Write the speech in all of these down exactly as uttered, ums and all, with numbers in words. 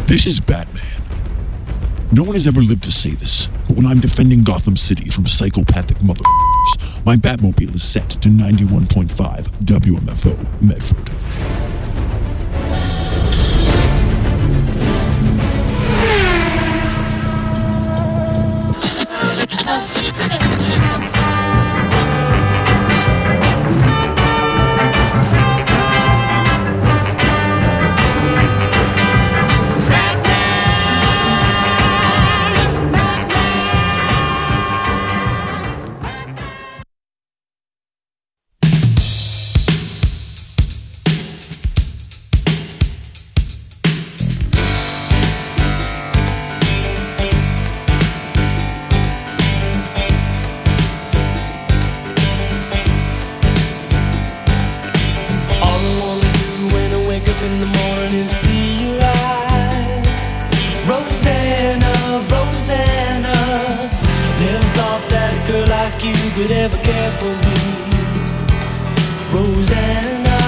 This is Batman. No one has ever lived to say this, but when I'm defending Gotham City from psychopathic motherfuckers, my Batmobile is set to ninety-one point five W M F O Medford. Could ever care for me, Rosanna.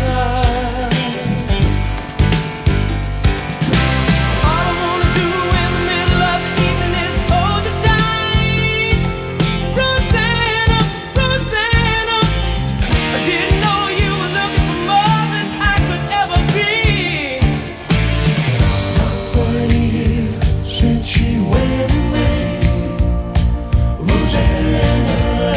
All I wanna do in the middle of the evening is hold you tight, Rosanna, Rosanna. I didn't know you were looking for more than I could ever be. Not quite a year since she went away, Rosanna.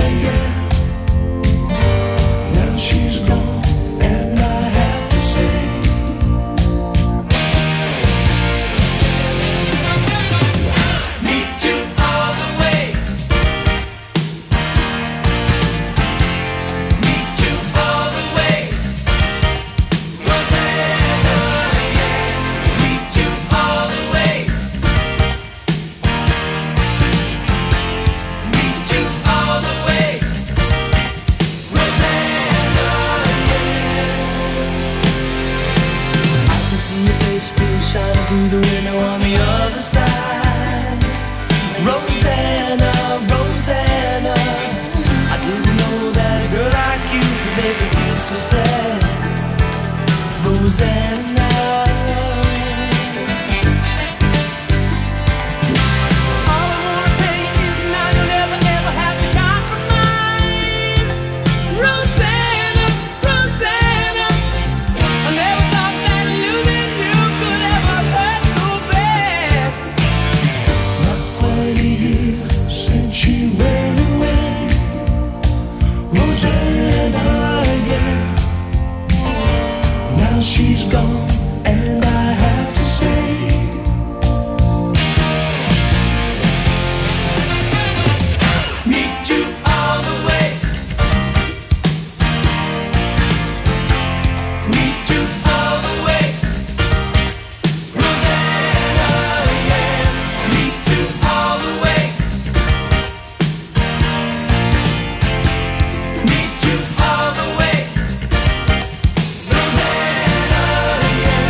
Still shining through the window on the other side, Rosanna, Rosanna. I didn't know that a girl like you could make me feel so sad, Rosanna. She's gone, and I have to say, meet you all the way, meet you all the way, Rosanna, yeah, meet you all the way, meet you all the way. Yeah.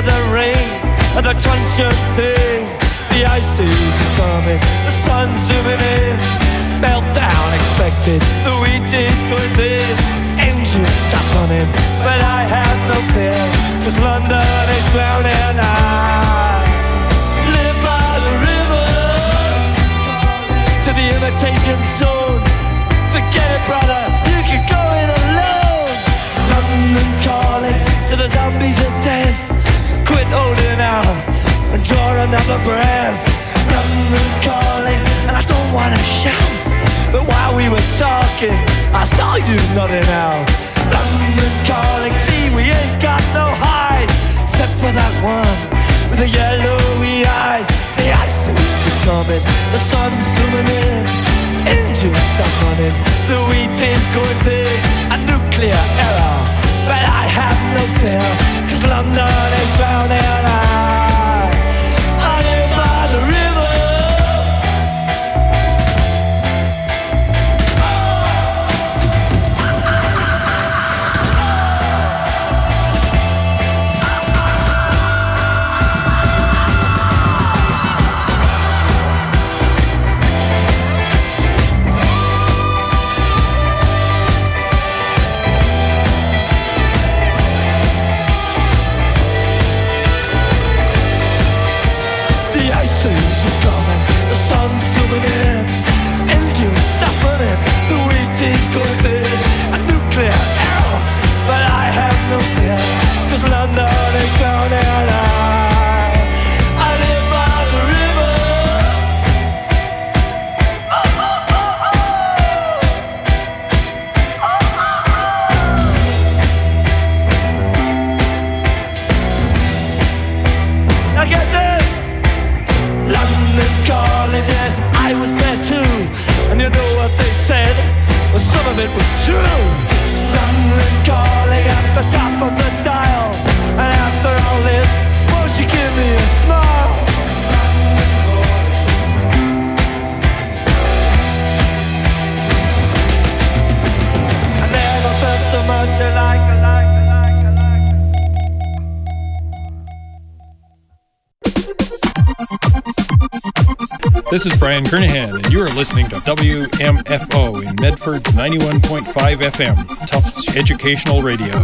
the rain, and the truncheon thing. The ice age is coming, the sun's zooming in. Meltdown expected, the wheat is going thin. Engines stop running, but I have no fear, 'cause London is drowning. I live by the river, to the imitation zone. Forget it, brother, you can go it alone. London calling to the zombies of death. Quit holding out and draw another breath. London calling, and I don't wanna shout, but while we were talking, I saw you nodding out. London calling, see we ain't got no hide, except for that one with the yellowy eyes. The ice age is coming, the sun's zooming in. Engines stop running, the wheat is going thin. A nuclear error, but I have no fear, 'cause London is drowning. I, I live by the river. This is Brian Kernahan, and you are listening to W M F O in Medford's ninety-one point five F M, Tufts Educational Radio.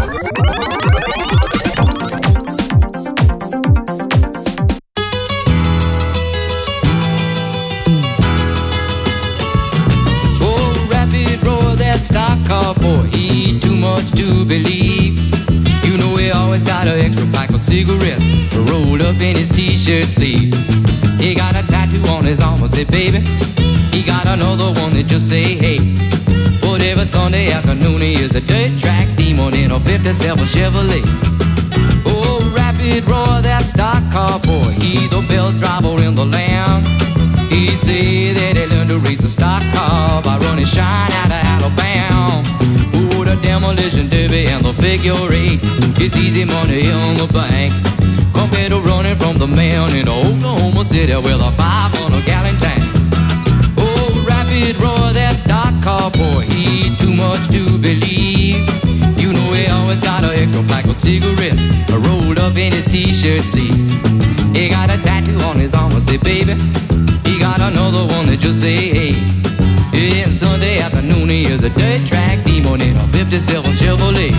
Oh, rapid roar, that stock car boy, he eat too much to believe. You know he always got an extra pack of cigarettes rolled up in his t-shirt sleeve. He got a tattoo on his arm, I say, baby. He got another one that just say, hey. But every Sunday afternoon he is a dirt track demon in a fifty-seven Chevrolet. Oh, rapid roar, that stock car boy, he the best driver in the land. He say that he learned to race the stock car by running shine out of Alabama. Oh, the demolition derby and the figure eight, it's easy money in the bank, compared to running from the man in Oklahoma City with a five hundred gallon tank. Oh, rapid roar, that stock car boy, he eat too much to believe. You know he always got an extra pack of cigarettes rolled up in his t-shirt sleeve. He got a tattoo on his arm, I say, baby. He got another one that just say, hey. And Sunday afternoon he is a dirt track demon in a fifty-seven Chevrolet.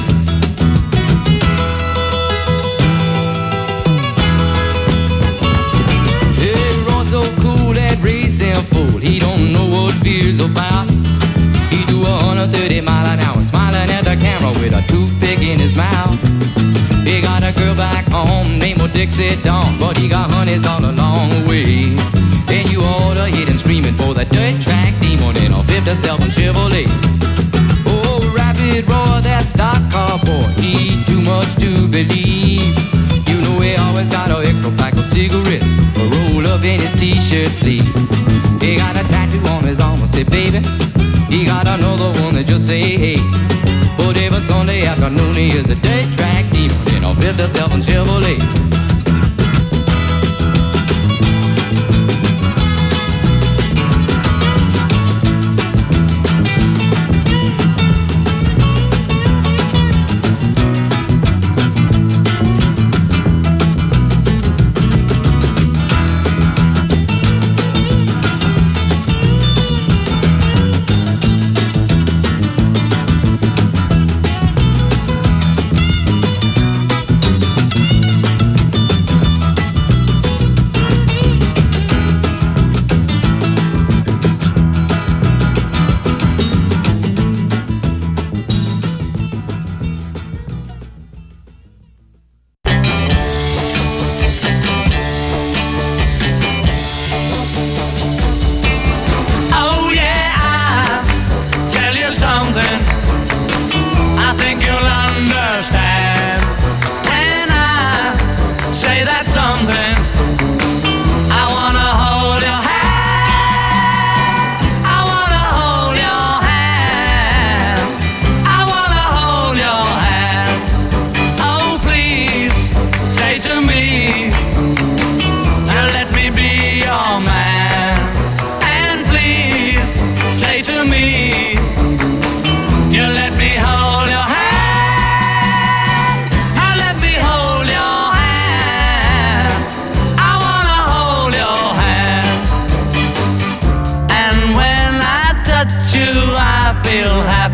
So cool, that racing fool, he don't know what fear's about. He do a one hundred thirty mile an hour, smiling at the camera with a toothpick in his mouth. He got a girl back home named Dixie Dawn, but he got honeys all along the way. And you ought to hear him screaming for the dirt track demon in a fifty-seven Chevrolet. Oh, rapid roar, that stock car boy, he eat too much to believe. You know he always got an extra pack of cigarettes rolled up in his t-shirt sleeve. He got a tattoo on his arm, I say, baby. He got another one that just say, hey. But every Sunday afternoon he is a dirt track demon in a fifty-seven Chevrolet.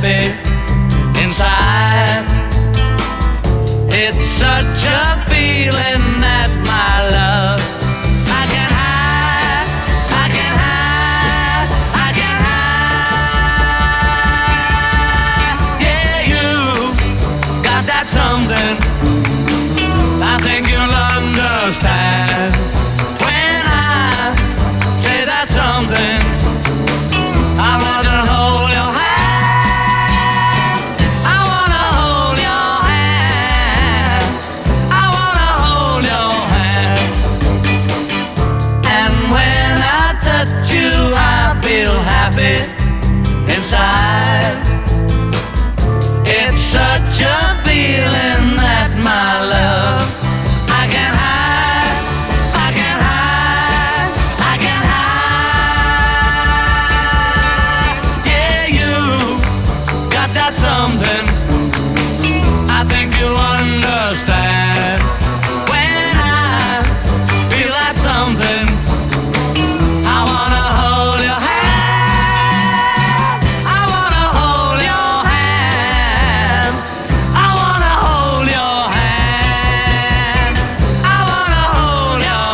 happy inside. It's such a feeling that my love I can hide, I can hide, I can hide. Yeah, you got that something I think you'll understand when I say that something. I wanna hold your hand, I wanna hold your hand, I wanna hold your hand. And when I touch you I feel happy inside. It's such a feeling that my love I can hide, I can hide, I can hide. Yeah, you got that something I think you'll understand when I feel that something. I wanna hold your hand, I wanna hold your hand, I wanna hold your hand, I wanna hold your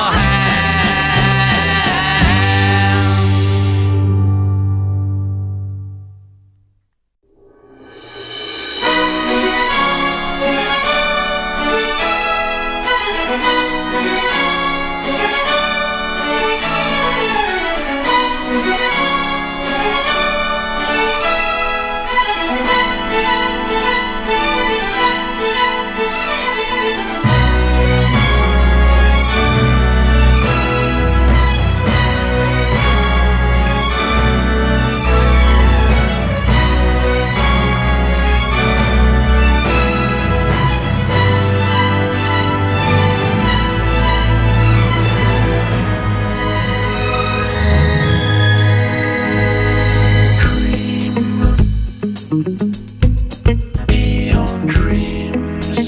beyond dreams,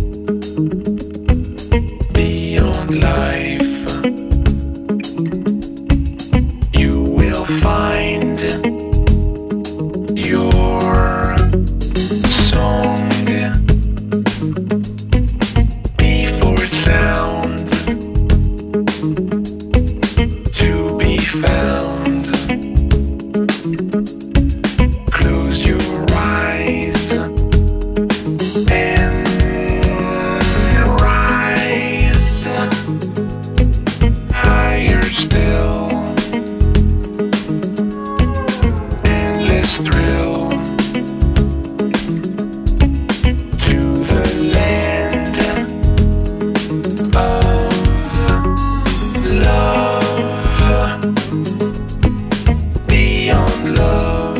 beyond life, you will find your song before sound to be found. Close your eyes and rise higher still. Endless thrill to the land of love, beyond love.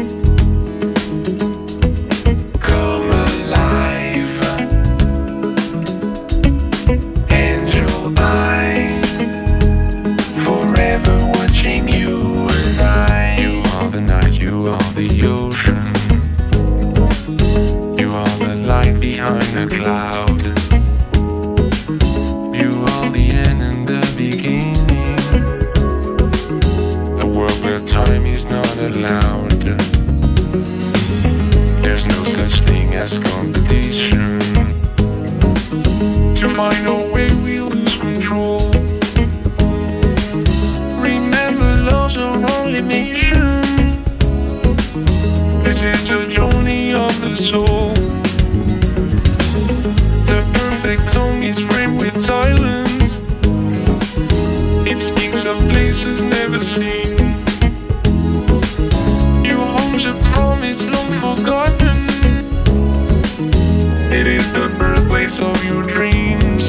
Come alive, angel eye, forever watching you and I. You are the night, you are the ocean, you are the light behind the cloud, you are the end and the beginning, a world where time is not allowed. There's no such thing as competition. To find a way we lose control. Remember love's our only mission. This is the journey of the soul. The perfect song is framed with silence. It speaks of places never seen. Your home's a promise long forgotten. It is the birthplace of your dreams.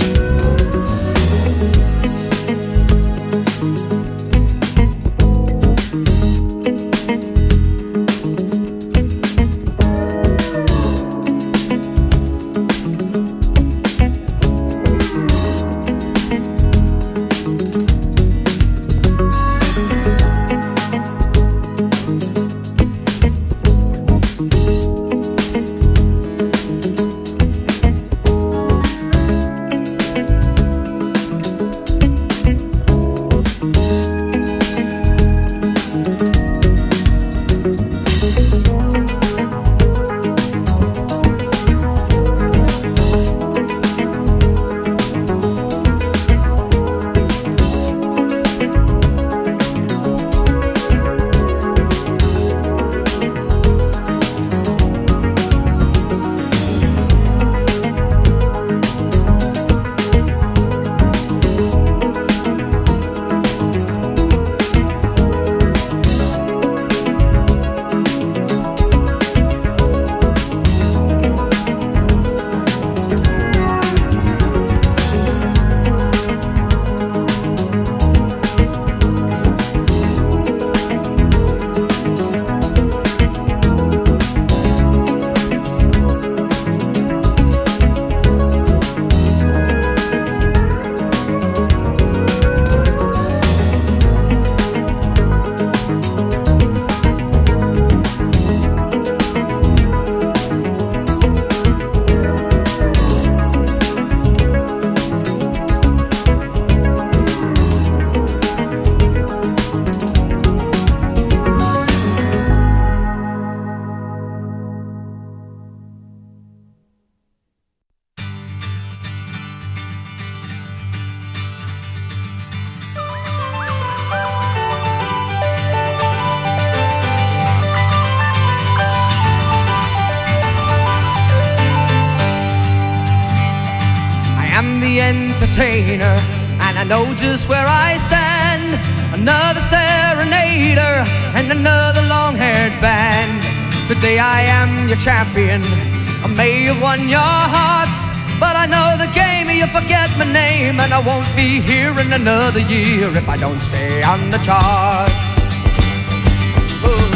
entertainer, and I know just where I stand. Another serenader and another long-haired band. Today I am your champion. I may have won your hearts, but I know the game. You forget my name, and I won't be here in another year if I don't stay on the charts. Ooh.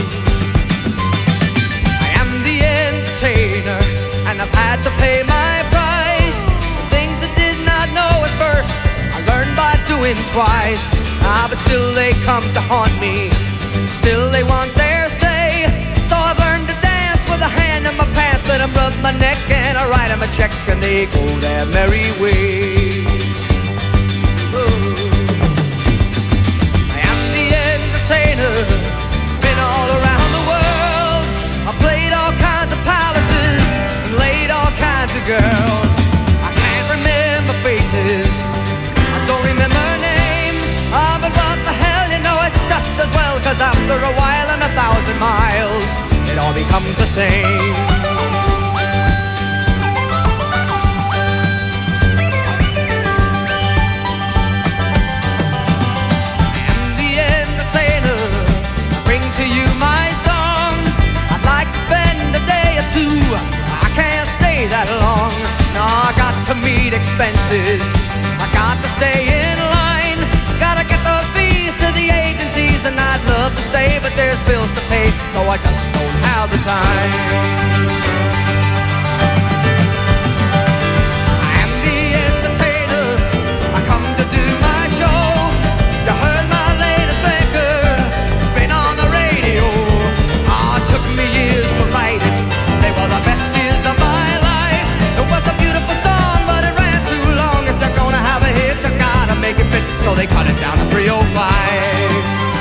I am the entertainer, and I've had to pay my price. Things I did not know at first, I learned by doing twice. Ah, but still they come to haunt me, still they want their say. So I've learned to dance with a hand in my pants, let them rub my neck, and I write them a check, and they go their merry way. Ooh. I am the entertainer, been all around the world. I played all kinds of palaces, laid all kinds of girls. I can't remember faces, I don't remember names. Ah, but what the hell, you know it's just as well, 'cause after a while and a thousand miles, it all becomes the same. I am the entertainer, I bring to you my songs. I'd like to spend a day or two, I can't stay that long. No, I got to meet expenses, I got to stay in line, gotta get those fees to the agencies, and I'd love to stay, but there's bills to pay, so I just don't have the time. I am the entertainer, I come to do my show. You heard my latest record, it's been on the radio. Ah, it took me years to write it, they were the best years of my life. It was a beautiful song, but it ran too long. If you're gonna have a hit, you gotta make it fit, so they cut it down to three oh five.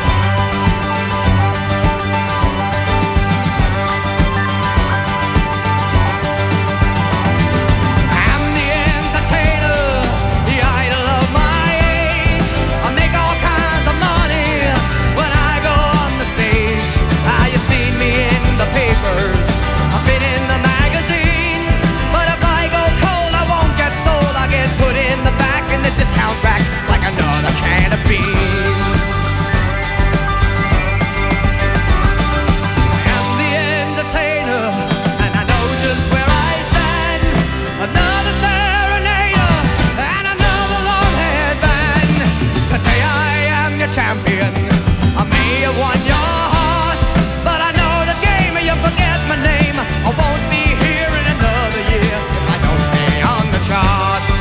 Champion, I may have won your hearts, but I know the game, you forget my name. I won't be here in another year if I don't stay on the charts.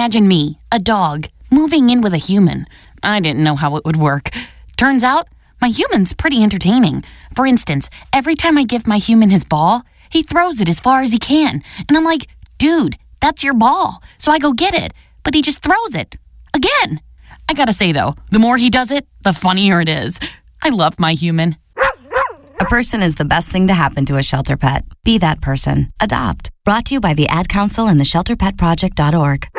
Imagine me, a dog, moving in with a human. I didn't know how it would work. Turns out, my human's pretty entertaining. For instance, every time I give my human his ball, he throws it as far as he can. And I'm like, dude, that's your ball. So I go get it. But he just throws it. Again. I gotta say, though, the more he does it, the funnier it is. I love my human. A person is the best thing to happen to a shelter pet. Be that person. Adopt. Brought to you by the Ad Council and the shelter pet project dot org.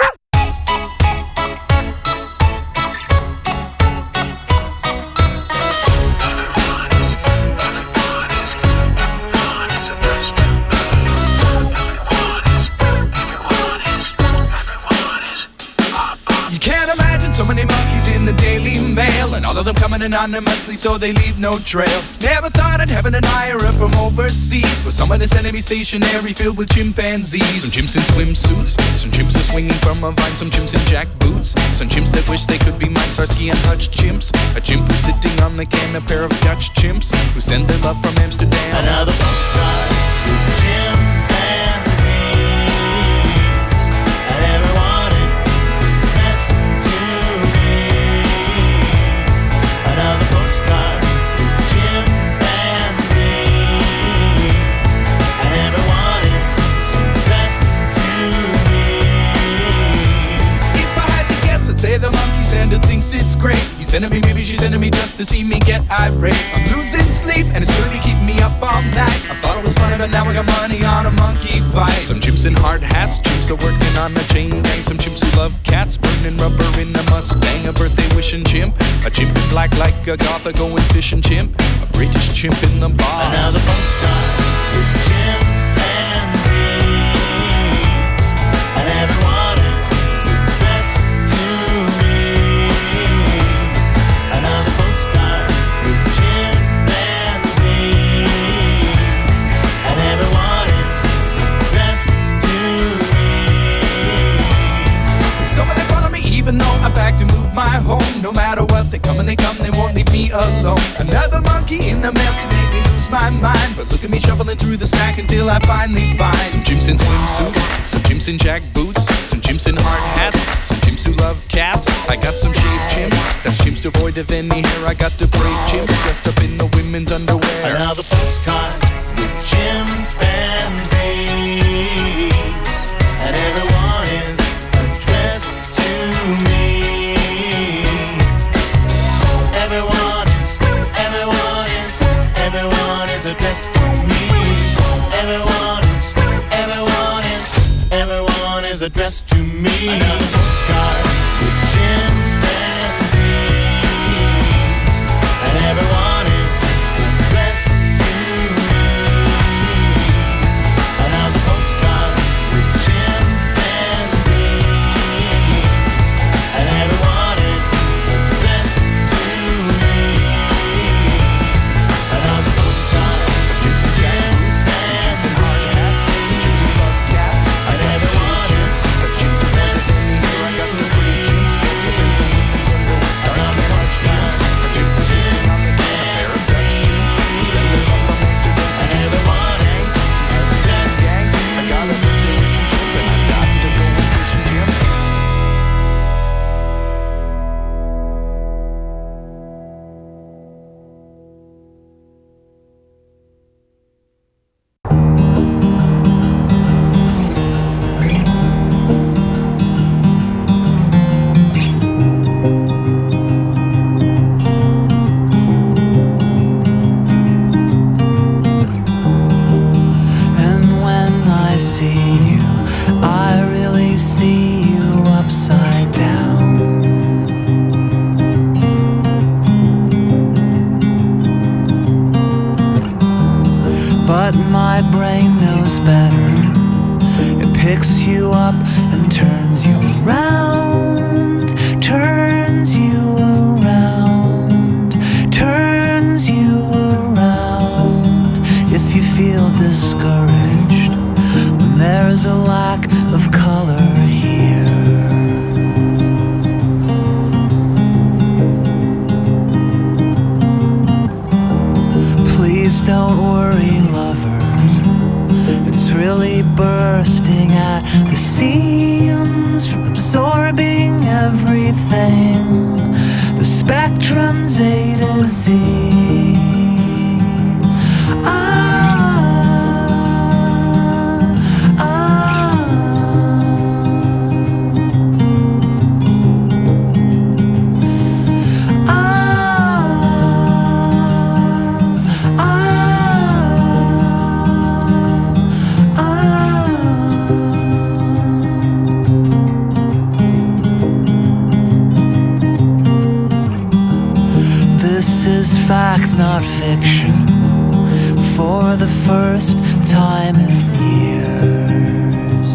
You can't imagine so many monkeys in the Daily Mail, and all of them coming anonymously so they leave no trail. Never thought I'd have an admirer from overseas, but someone is sending me stationery filled with chimpanzees. Some chimps in swimsuits, some chimps are swinging from a vine, some chimps in jackboots, some chimps that wish they could be my Starsky and Hutch chimps. A chimp who's sitting on the can, a pair of Dutch chimps who send their love from Amsterdam. Another postcard with chimpanzees, and everyone is dressed to me. Another postcard with chimpanzees, and everyone is dressed to me. If I had to guess, I'd say the monkey sender thinks it's great. He's sending me, maybe she's sending me just to see me get irate. I'm losing sleep and it's really keeping me up all night. I thought it was funny, but now I got money on a monkey fight. Some chimps in hard hats, chimps are working on a chain gang. Some chimps who love cats, burning rubber in a Mustang. A birthday wishing chimp, a chimp in black like a goth, a going fishing chimp, a British chimp in the bar. Another postcard with chimpanzees, and everyone is dressed to me. Another postcard with chimpanzees, and everyone is dressed to me. So when they follow me, even though I back to move my home, no matter what, they come and they come, they won't leave me alone. Another monkey in the mail can make me lose my mind, but look at me shuffling through the stack until I finally find some chimps in swimsuits, some chimps in jack boots, some chimps in hard hats, some chimps who love cats. I got some shaved chimps, that's chimps devoid of any hair. I got the brave chimps dressed up in the women's underwear. Another postcard with chimpanzees, and everyone is addressed to me. Everyone is, everyone is, everyone is addressed to me. Everyone is, everyone is, everyone is addressed to me. Another postcard with chimpanzees, and everyone is addressed to me. Another postcard with chimpanzees, and everyone is addressed to me. Another postcard with chimpanzees, and everyone is addressed to me. but my brain knows better. It picks you up and turns you around, turns you around, turns you around. If you feel discouraged when there's a lack of color here, please don't worry, lover. It's shrilly bursting at the seams from absorbing everything. The spectrum's A to Z. Fact, not fiction, for the first time in years.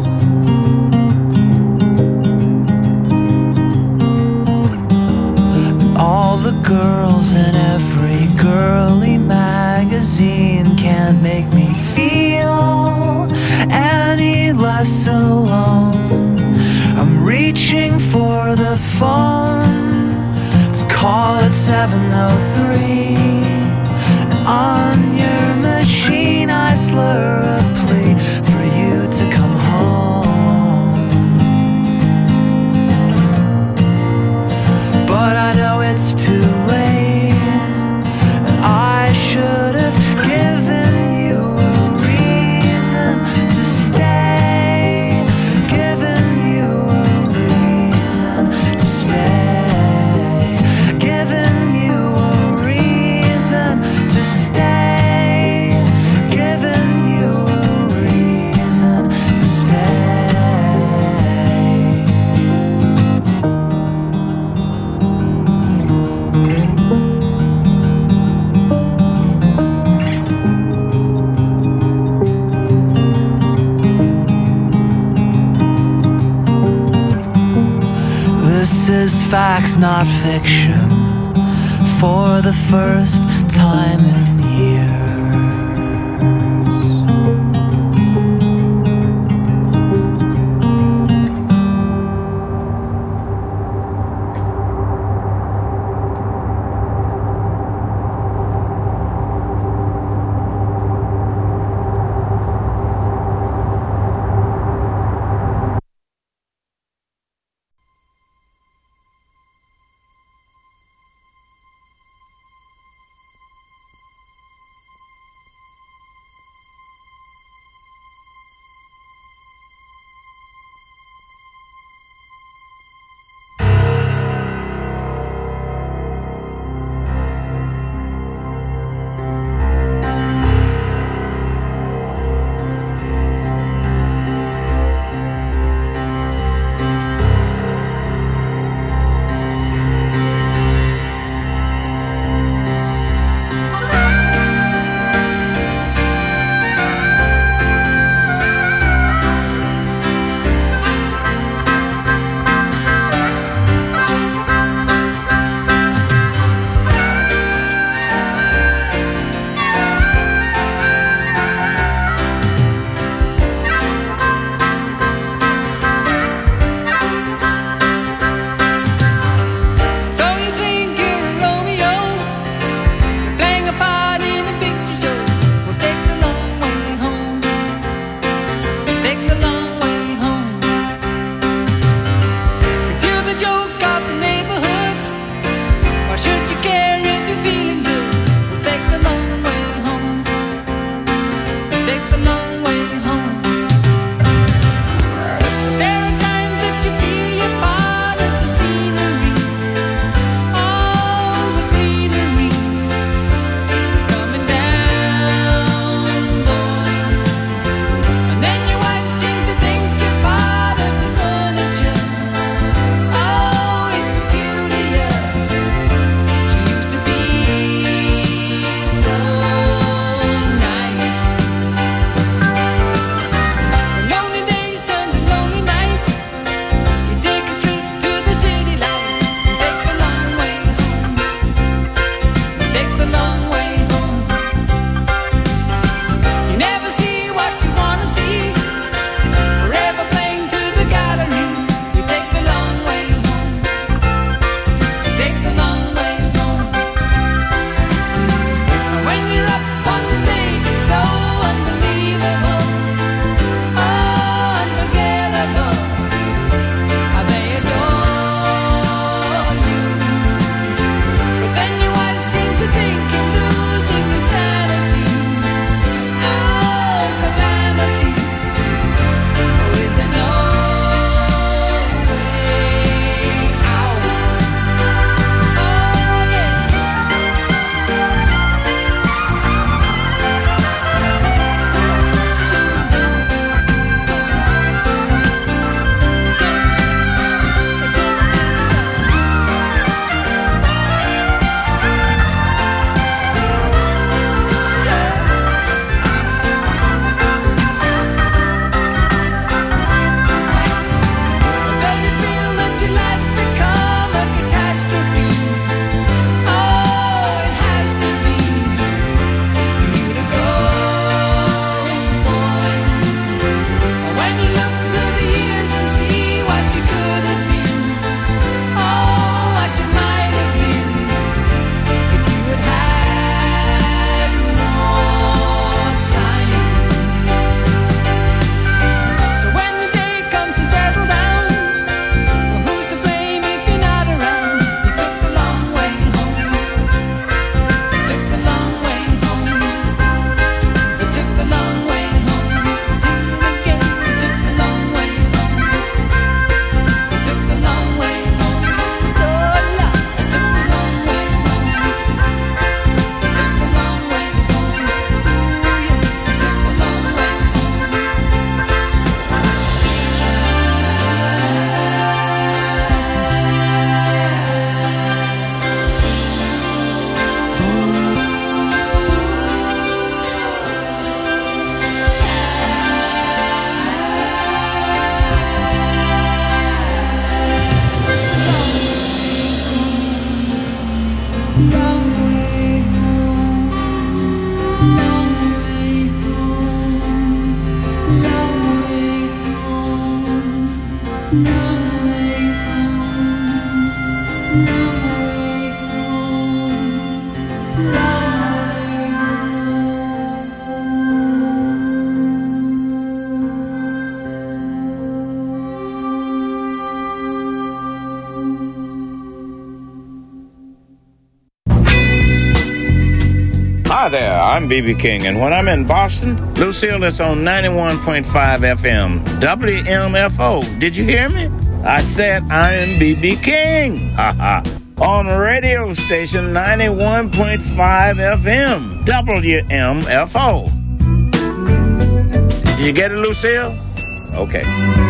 All the girls in every girly magazine can't make me feel any less alone. I'm reaching for the phone. Call at seven oh three, and on your machine I slur a plea for you to come home. But I know it's too late, and I should have given you a reason to stay, given you a reason to stay. This is fact, not fiction, for the first time in years. there, I'm B B King, and when I'm in Boston, Lucille is on ninety-one point five F M, W M F O. Did you hear me? I said I'm B B King. Ha ha. On radio station ninety-one point five F M, W M F O. Did you get it, Lucille? Okay.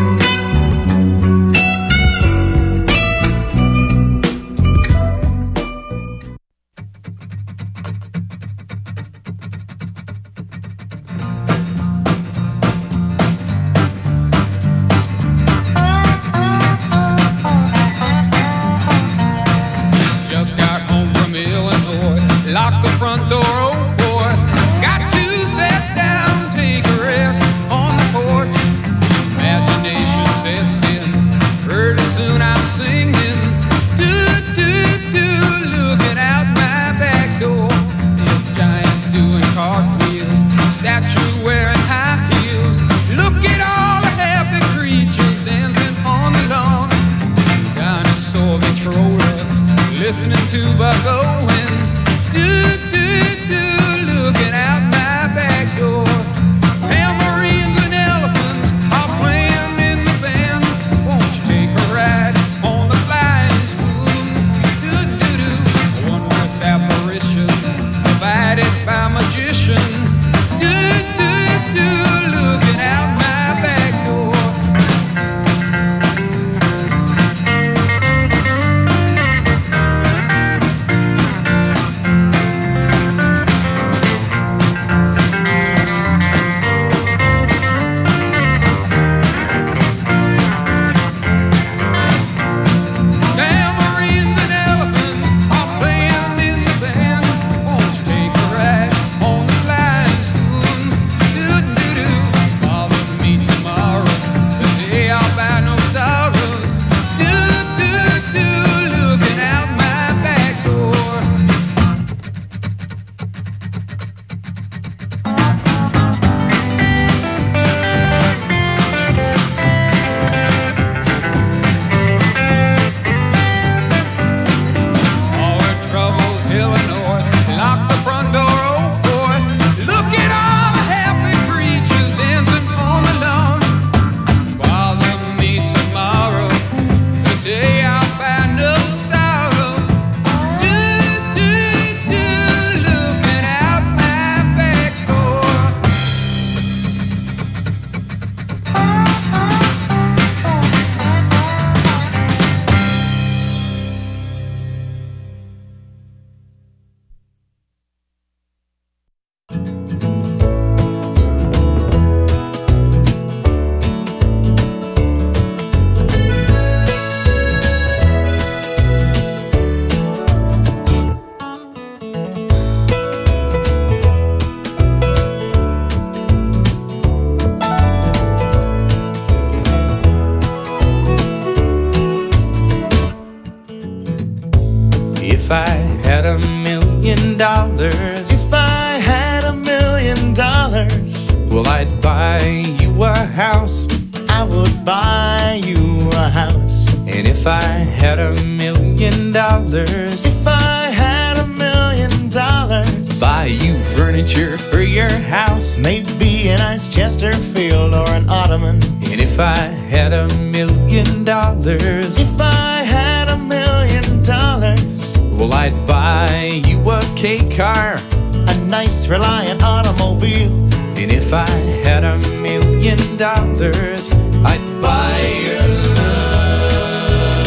Just got home from Illinois, locked the front door, oh boy. Got to sit down, take a rest on the porch. Imagination sets in, pretty soon I'm singing. Do, do, do, looking out my back door. It's giant doing cartwheels, statue wearing high heels. Look at all the happy creatures dancing on the lawn. Dinosaur Victrola, listening to Buck Owens. Do, do, do, looking out my back door. Tambourines and elephants are playing in the band. Won't you take a ride on the flying spoon? Do, do, do, a wondrous apparition provided by magician. Do, do, do, looking out my back door. Tambourines and elephants are playing in the band. Won't you take a ride on the flying spoon? Do, do, do, bother me tomorrow, the day I'll buy no sorrows. Do, do, do, looking out my back door. All her troubles, Illinois, lock the front door, oh boy. Look at all the happy creatures dancing on the lawn. Bother me tomorrow, the day I'll find no sorrow. Do, do, do, looking out my back door. If I had a million dollars, if I had a million dollars, well, I'd buy you a house. I would buy you a house. And if I had a million dollars, if I had a million dollars, buy you furniture for your house, maybe a nice Chesterfield or an ottoman. And if I had a million dollars, if I had a million dollars, well, I'd buy you a K car, a nice Reliant automobile. And if I had a million dollars, I'd buy your love.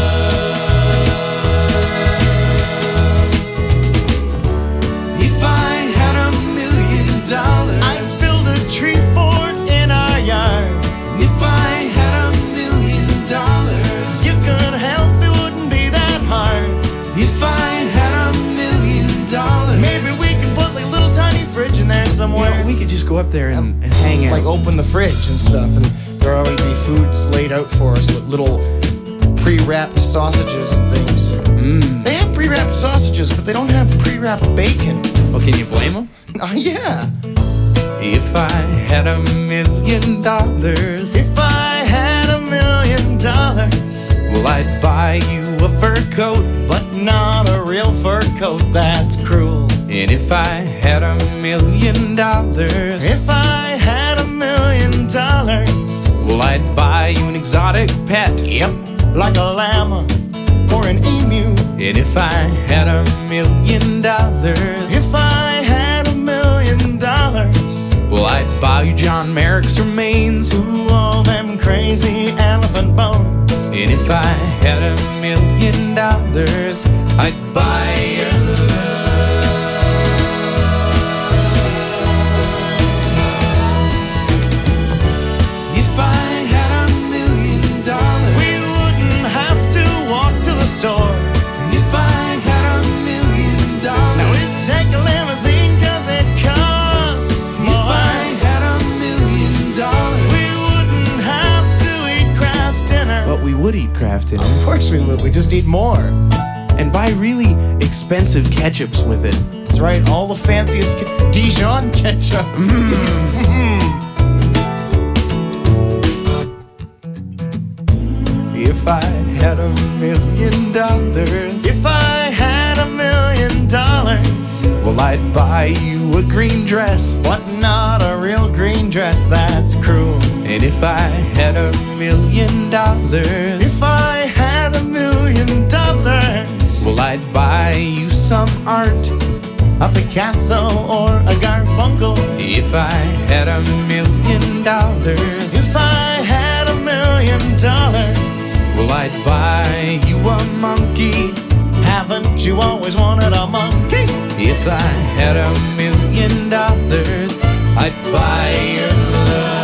If I had a million dollars, I'd build a tree fort in our yard. If I had a million dollars, you could help, it wouldn't be that hard. If I had a million dollars, maybe we could put like a little tiny fridge in there somewhere. You know, we could just go up there and, and hang out. Like open the fridge and stuff, and there'll always be foods laid out for us with little pre-wrapped sausages and things. Mm. They have pre-wrapped sausages, but they don't have pre-wrapped bacon. Well, can you blame them? Oh, yeah. If I had a million dollars, If I had a million dollars, well, I'd buy you a fur coat, but not a real fur coat, that's cruel. And if I had a million dollars, If I had a million dollars, well, I'd buy you an exotic pet. Yep, like a llama or an emu. And if I had a million dollars, If I had a million dollars, well, I'd buy you John Merrick's remains. ooh, all them crazy elephant bones. And if I had a million dollars, I'd buy your love. If I had a million dollars, We wouldn't have to walk to the store. if I had a million dollars, Now we'd take a limousine cause it costs if more. I had a million dollars, We wouldn't have to eat Kraft dinner. but we would eat Kraft dinner. Of course we would, we just eat more. And buy really expensive ketchups with it. That's right, all the fanciest ke- Dijon ketchup. Mm. If I had a million dollars, If I had a million dollars, well, I'd buy you a green dress. but not a real green dress, that's cruel. And if I had a million dollars, If I had a million dollars, well, I'd buy you some art. a Picasso or a Garfunkel. If I had a million dollars, If I had a million dollars, well, I'd buy you a monkey. haven't you always wanted a monkey? If I had a million dollars, I'd buy your love.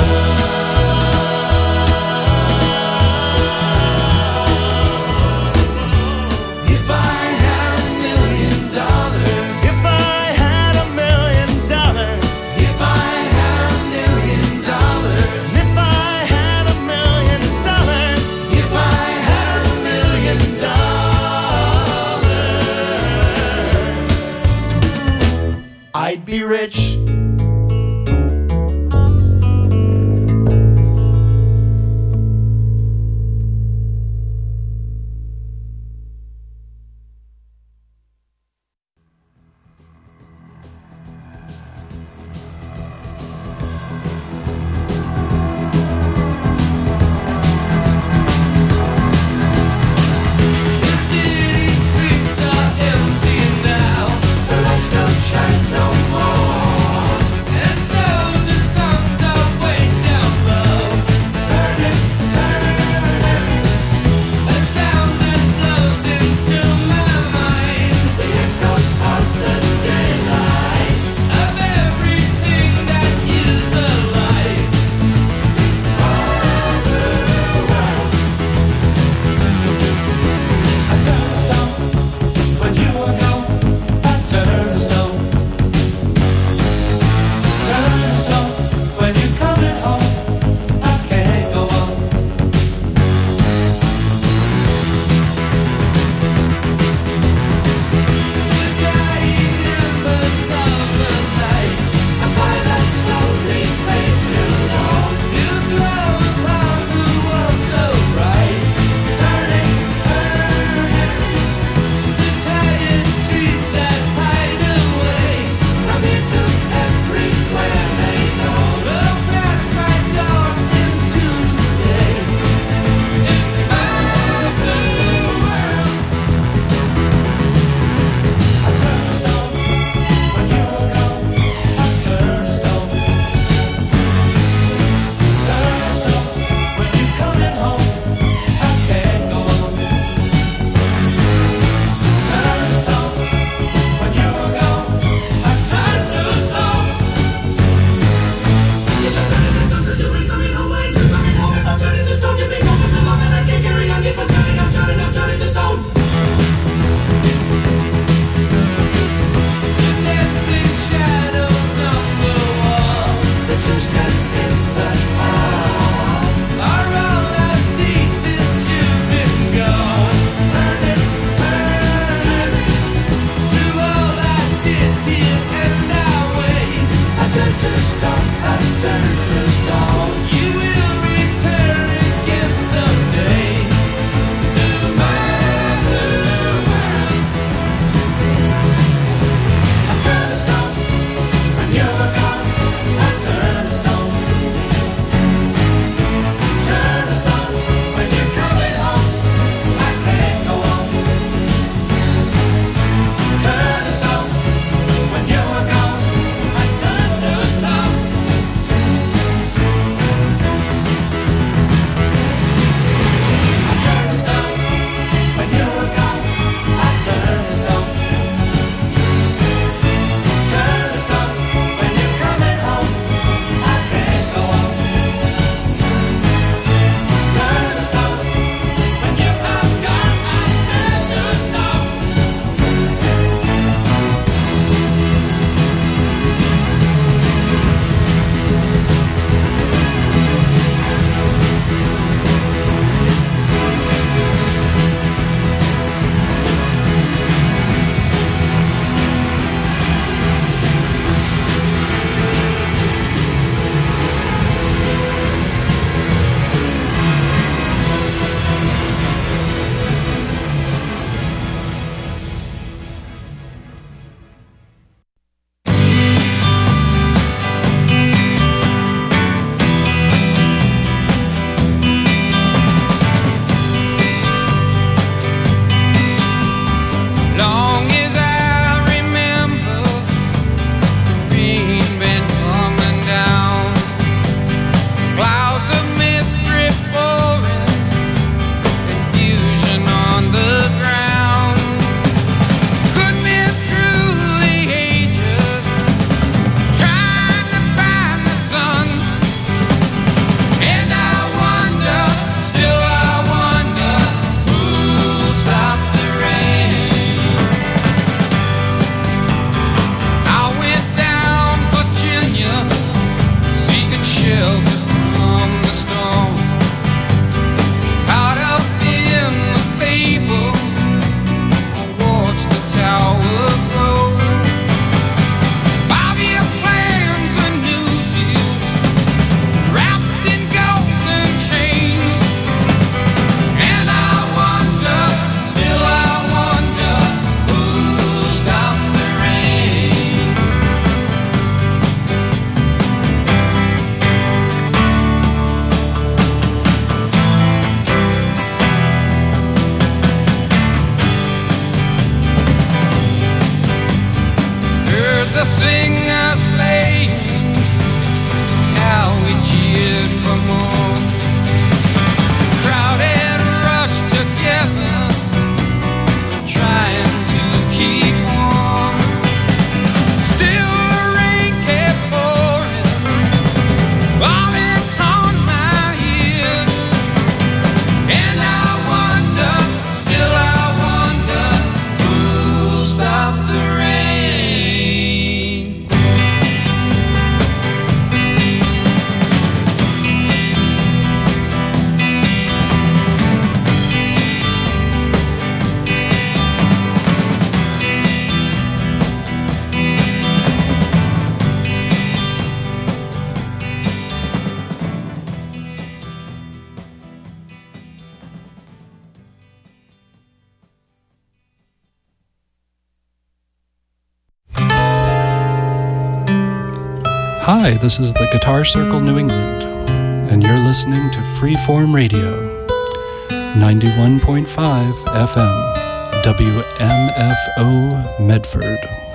If I had a million dollars, If I had a million dollars, if I had a million dollars, if I had a million dollars, if I had a million dollars, I'd be rich. The city streets are empty now. The lights don't shine no more. And so the songs are way down low. Turn it, turn it. A sound that flows into my mind. The echoes of the daylight. Of everything that is alive. All the world. I turn to stone when you are gone. I turn to stone. Turn to stone when you're coming home. I can't go on. The dying embers of the night. A fire that slowly fades to low. Still glow upon the world so bright. Turning, turning. The tired streets that hide away from here to everywhere they go. Will pass my dark into day. In my blue world, I turn to stone when you are gone. I turn to stone. Turn to stone when you're coming home. I can't go on. Turn to stone when you are gone. I turn to stone. Yes, I turn to stone 'cause you ain't coming home. I ain't just coming home. If I'm turning to stone, you've been gone for so long and I can't carry on. Yes, I'm turning, I'm turning, I'm turning to stone. The dancing shadows on the wall, the two-step in the hall, are all I see since you've been gone. Turning, turning, to all I sit here and I wait. I turn to stone, I turn to stone. You will return again someday to my blue world. I turn Hi, this is the Guitar Circle New England, and you're listening to Freeform Radio, ninety-one point five F M, W M F O Medford.